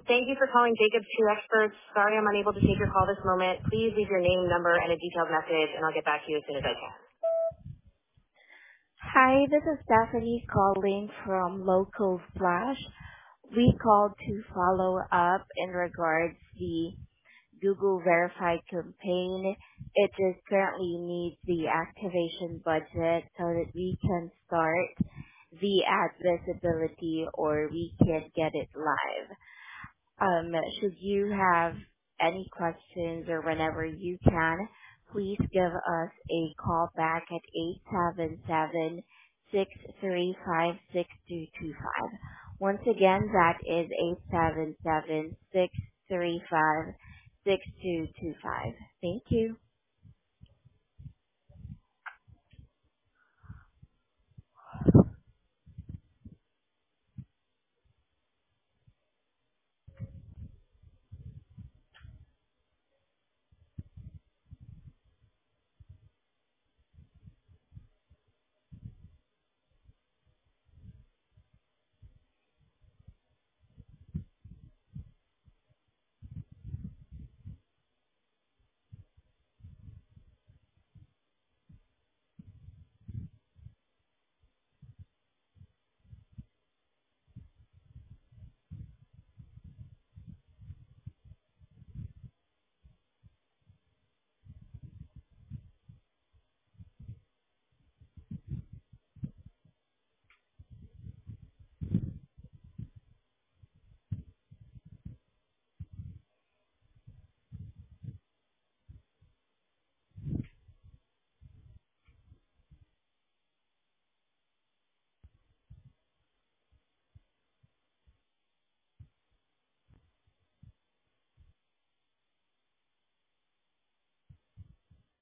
Thank you for calling Jacobs Tree Experts. Sorry I'm unable to take your call this moment. Please leave your name, number, and a detailed message, and I'll get back to you as soon as I can. Hi, this is Stephanie calling from Local Flash. We called to follow up in regards the Google Verified campaign. It just currently needs the activation budget so that we can start the ad visibility or we can get it live. Should you have any questions or whenever you can, please give us a call back at 877-635-6225. Once again, that is 877-635-6225. Thank you.